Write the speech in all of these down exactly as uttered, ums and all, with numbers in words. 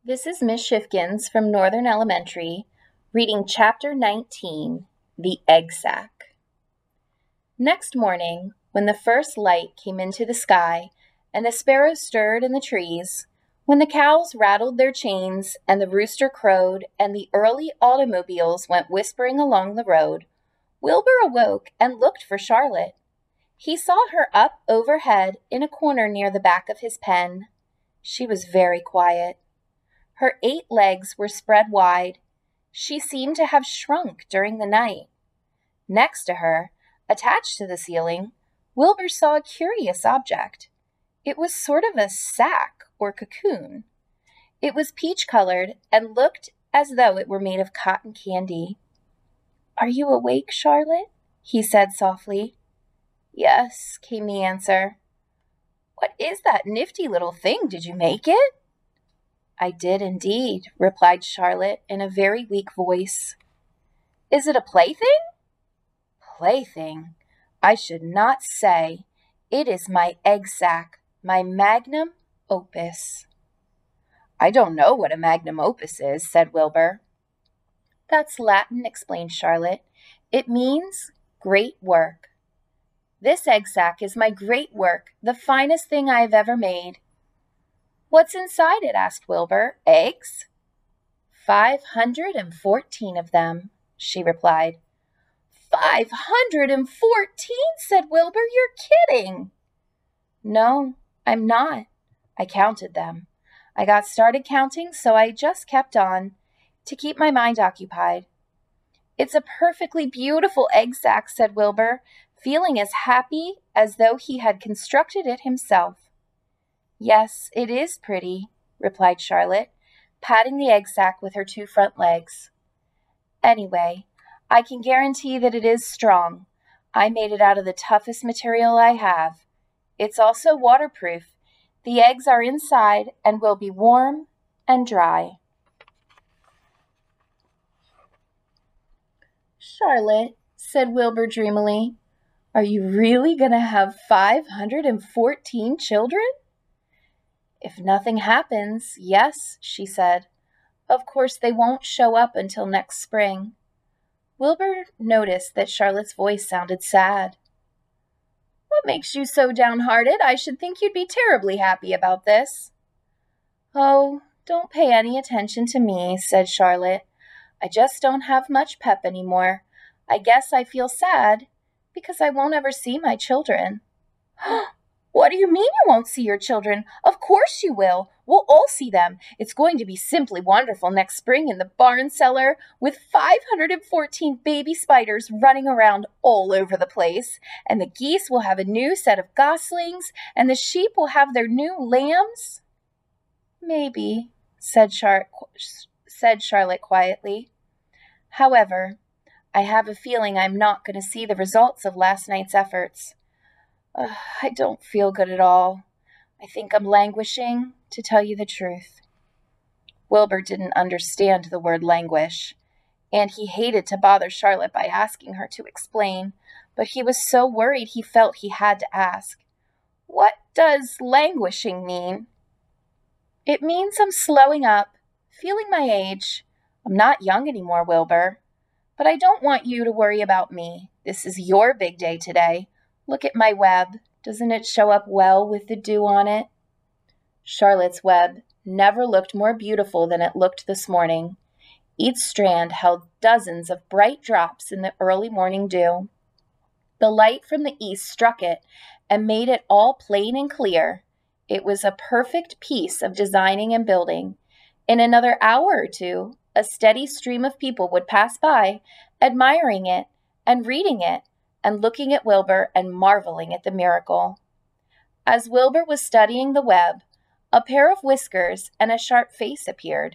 This is Miss Shifkins from Northern Elementary, reading Chapter nineteen, The Egg Sack. Next morning, when the first light came into the sky, and the sparrows stirred in the trees, when the cows rattled their chains, and the rooster crowed, and the early automobiles went whispering along the road, Wilbur awoke and looked for Charlotte. He saw her up overhead in a corner near the back of his pen. She was very quiet. Her eight legs were spread wide. She seemed to have shrunk during the night. Next to her, attached to the ceiling, Wilbur saw a curious object. It was sort of a sack or cocoon. It was peach-colored and looked as though it were made of cotton candy. "Are you awake, Charlotte?" he said softly. "Yes," came the answer. "What is that nifty little thing? Did you make it?" "I did indeed," replied Charlotte in a very weak voice. "Is it a plaything?" "Plaything? I should not say. It is my egg sack, my magnum opus." "I don't know what a magnum opus is," said Wilbur. "That's Latin," explained Charlotte. "It means great work. This egg sack is my great work, the finest thing I have ever made." "What's inside it?" asked Wilbur. "Eggs?" Five hundred and fourteen of them," she replied. Five hundred and fourteen, said Wilbur. "You're kidding." "No, I'm not. I counted them. I got started counting, so I just kept on, to keep my mind occupied." "It's a perfectly beautiful egg sack," said Wilbur, feeling as happy as though he had constructed it himself. "Yes, it is pretty," replied Charlotte, patting the egg sack with her two front legs. "Anyway, I can guarantee that it is strong. I made it out of the toughest material I have. It's also waterproof. The eggs are inside and will be warm and dry." "Charlotte," said Wilbur dreamily, "are you really going to have five hundred and fourteen children?" "If nothing happens, yes," she said. "Of course, they won't show up until next spring." Wilbur noticed that Charlotte's voice sounded sad. "What makes you so downhearted? I should think you'd be terribly happy about this." "Oh, don't pay any attention to me," said Charlotte. "I just don't have much pep anymore. I guess I feel sad because I won't ever see my children." "What do you mean you won't see your children? Of course you will. We'll all see them. It's going to be simply wonderful next spring in the barn cellar with five hundred and fourteen baby spiders running around all over the place. And the geese will have a new set of goslings, and the sheep will have their new lambs." "Maybe," said, Char- said Charlotte quietly. "However, I have a feeling I'm not going to see the results of last night's efforts. Uh, I don't feel good at all. I think I'm languishing, to tell you the truth." Wilbur didn't understand the word languish, and he hated to bother Charlotte by asking her to explain, but he was so worried he felt he had to ask. "What does languishing mean?" "It means I'm slowing up, feeling my age. I'm not young anymore, Wilbur. But I don't want you to worry about me. This is your big day today. Look at my web. Doesn't it show up well with the dew on it?" Charlotte's web never looked more beautiful than it looked this morning. Each strand held dozens of bright drops in the early morning dew. The light from the east struck it and made it all plain and clear. It was a perfect piece of designing and building. In another hour or two, a steady stream of people would pass by, admiring it and reading it, and looking at Wilbur and marveling at the miracle. As Wilbur was studying the web, a pair of whiskers and a sharp face appeared.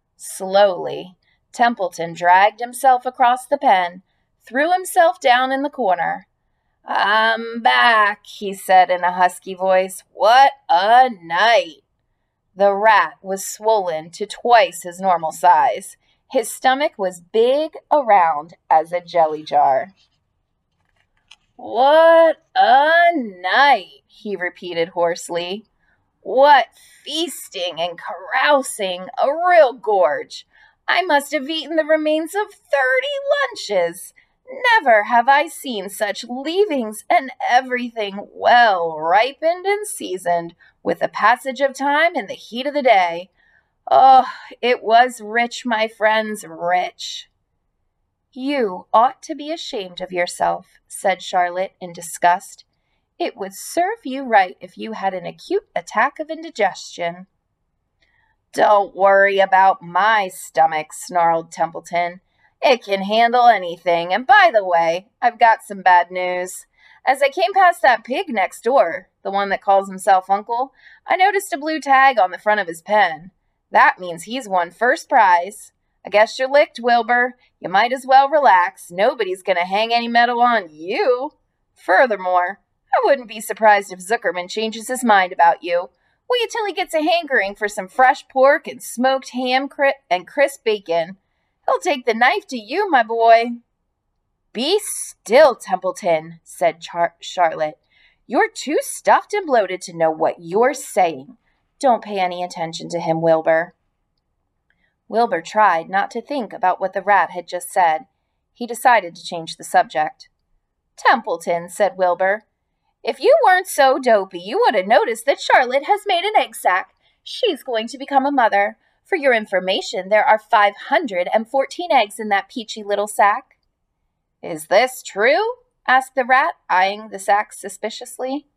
Slowly, Templeton dragged himself across the pen, threw himself down in the corner. "I'm back," he said in a husky voice. "What a night!" The rat was swollen to twice his normal size. His stomach was big around as a jelly jar. "What a night," he repeated hoarsely. What feasting and carousing! A real gorge! I must have eaten the remains of thirty lunches. Never have I seen such leavings, and everything well ripened and seasoned with the passage of time and the heat of the day. Oh, it was rich, my friends, rich. You ought to be ashamed of yourself, said Charlotte in disgust. It would serve you right if you had an acute attack of indigestion. Don't worry about my stomach, snarled Templeton. It can handle anything, and by the way, I've got some bad news. As I came past that pig next door, the one that calls himself Uncle, I noticed a blue tag on the front of his pen. That means he's won first prize. I guess you're licked, Wilbur. You might as well relax. Nobody's going to hang any medal on you. Furthermore, I wouldn't be surprised if Zuckerman changes his mind about you. Wait till he gets a hankering for some fresh pork and smoked ham and crisp bacon. He'll take the knife to you, my boy. Be still, Templeton, said Char- Charlotte. You're too stuffed and bloated to know what you're saying. Don't pay any attention to him, Wilbur. Wilbur tried not to think about what the rat had just said. He decided to change the subject. Templeton, said Wilbur, if you weren't so dopey, you would have noticed that Charlotte has made an egg sack. She's going to become a mother. For your information, there are five hundred fourteen eggs in that peachy little sack. Is this true? Asked the rat, eyeing the sack suspiciously.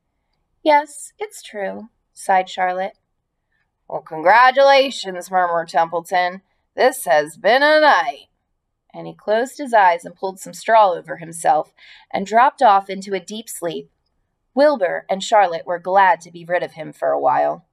Yes, it's true, sighed Charlotte. Well, congratulations, murmured Templeton. This has been a night. And he closed his eyes and pulled some straw over himself and dropped off into a deep sleep. Wilbur and Charlotte were glad to be rid of him for a while.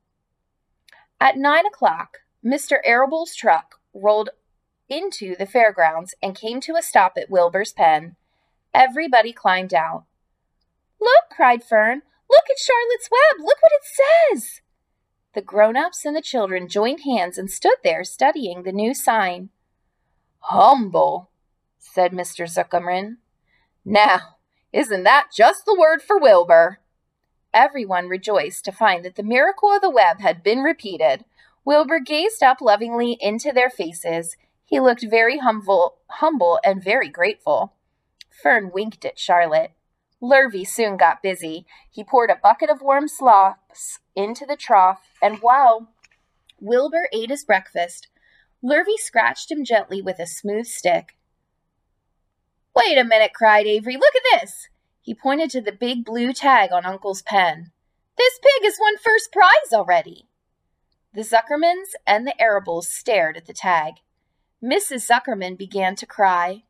At nine o'clock, Mister Arable's truck rolled into the fairgrounds and came to a stop at Wilbur's pen. Everybody climbed out. Look, cried Fern. Look at Charlotte's Web. Look what it says. The grown-ups and the children joined hands and stood there studying the new sign. Humble, said Mister Zuckerman. Now, isn't that just the word for Wilbur? Everyone rejoiced to find that the miracle of the web had been repeated. Wilbur gazed up lovingly into their faces. He looked very humble, humble and very grateful. Fern winked at Charlotte. Lurvy soon got busy. He poured a bucket of warm slops into the trough, and while Wilbur ate his breakfast, Lurvy scratched him gently with a smooth stick. Wait a minute, cried Avery. Look at this. He pointed to the big blue tag on Uncle's pen. This pig has won first prize already. The Zuckermans and the Arables stared at the tag. Missus Zuckerman began to cry.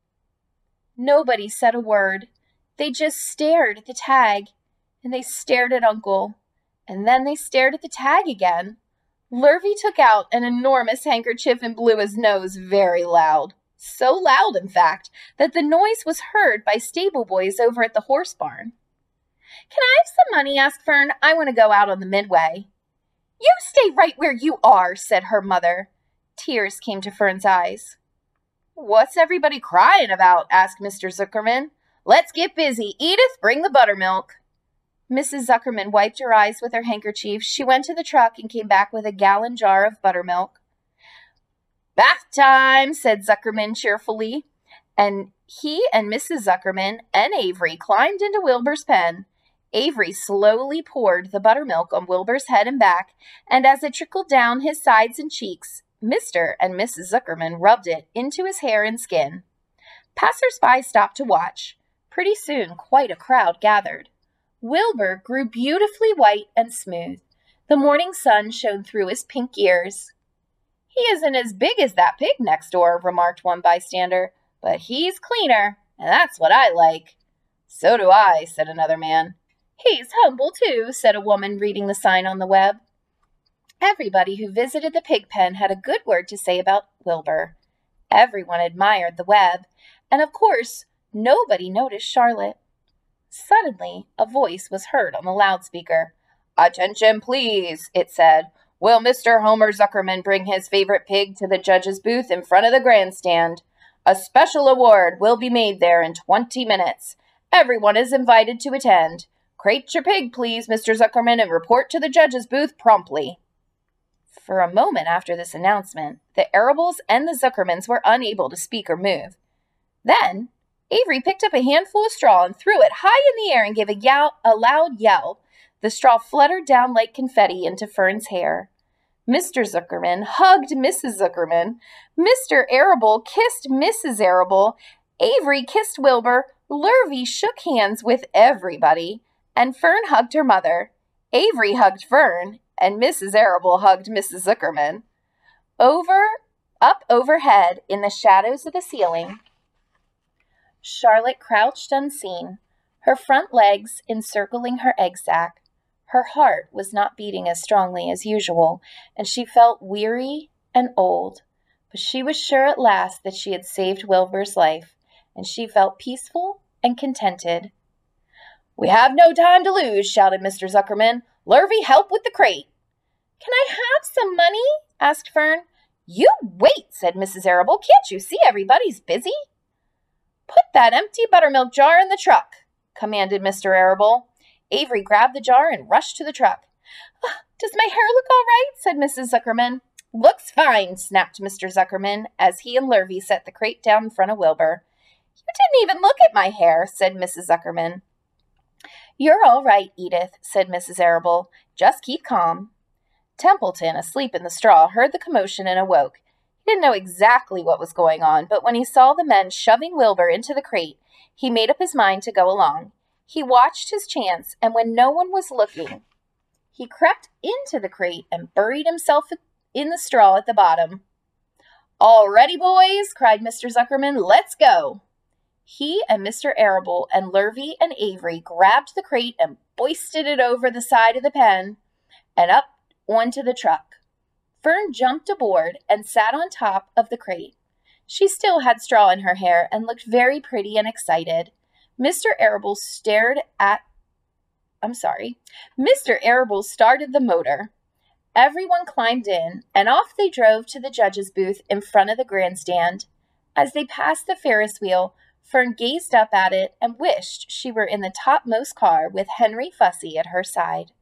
Nobody said a word. They just stared at the tag, and they stared at Uncle, and then they stared at the tag again. Lurvy took out an enormous handkerchief and blew his nose very loud. So loud, in fact, that the noise was heard by stable boys over at the horse barn. Can I have some money? Asked Fern. I want to go out on the midway. You stay right where you are, said her mother. Tears came to Fern's eyes. What's everybody crying about? Asked Mister Zuckerman. Let's get busy. Edith, bring the buttermilk. Missus Zuckerman wiped her eyes with her handkerchief. She went to the truck and came back with a gallon jar of buttermilk. Bath time, said Zuckerman cheerfully. And he and Missus Zuckerman and Avery climbed into Wilbur's pen. Avery slowly poured the buttermilk on Wilbur's head and back, and as it trickled down his sides and cheeks, Mister and Missus Zuckerman rubbed it into his hair and skin. Passers-by stopped to watch. Pretty soon, quite a crowd gathered. Wilbur grew beautifully white and smooth. The morning sun shone through his pink ears. He isn't as big as that pig next door, remarked one bystander, but he's cleaner, and that's what I like. So do I, said another man. He's humble, too, said a woman reading the sign on the web. Everybody who visited the pig pen had a good word to say about Wilbur. Everyone admired the web, and of course, nobody noticed Charlotte. Suddenly, a voice was heard on the loudspeaker. Attention, please, it said. Will Mister Homer Zuckerman bring his favorite pig to the judge's booth in front of the grandstand? A special award will be made there in twenty minutes. Everyone is invited to attend. Crate your pig, please, Mister Zuckerman, and report to the judge's booth promptly. For a moment after this announcement, the Arables and the Zuckermans were unable to speak or move. Then, Avery picked up a handful of straw and threw it high in the air and gave a, yow- a loud yell. The straw fluttered down like confetti into Fern's hair. Mister Zuckerman hugged Missus Zuckerman. Mister Arable kissed Missus Arable. Avery kissed Wilbur. Lurvy shook hands with everybody. And Fern hugged her mother. Avery hugged Fern. And Missus Arable hugged Missus Zuckerman. Over, up overhead, in the shadows of the ceiling, Charlotte crouched unseen, her front legs encircling her egg sac. Her heart was not beating as strongly as usual, and she felt weary and old. But she was sure at last that she had saved Wilbur's life, and she felt peaceful and contented. "We have no time to lose," shouted Mister Zuckerman. "Lurvy, help with the crate." "Can I have some money?" asked Fern. "You wait," said Missus Arable. "Can't you see everybody's busy?" "Put that empty buttermilk jar in the truck," commanded Mister Arable. Avery grabbed the jar and rushed to the truck. "Does my hair look all right?" said Missus Zuckerman. "Looks fine," snapped Mister Zuckerman as he and Lurvy set the crate down in front of Wilbur. "You didn't even look at my hair," said Missus Zuckerman. "You're all right, Edith," said Missus Arable. "Just keep calm." Templeton, asleep in the straw, heard the commotion and awoke. He didn't know exactly what was going on, but when he saw the men shoving Wilbur into the crate, he made up his mind to go along. He watched his chance, and when no one was looking, he crept into the crate and buried himself in the straw at the bottom. "All ready, boys," cried Mister Zuckerman. "Let's go." He and Mister Arable and Lurvy and Avery grabbed the crate and boisted it over the side of the pen and up onto the truck. Fern jumped aboard and sat on top of the crate. She still had straw in her hair and looked very pretty and excited. Mister Arable stared at, I'm sorry, Mister Arable started the motor. Everyone climbed in, and off they drove to the judge's booth in front of the grandstand. As they passed the Ferris wheel, Fern gazed up at it and wished she were in the topmost car with Henry Fussy at her side.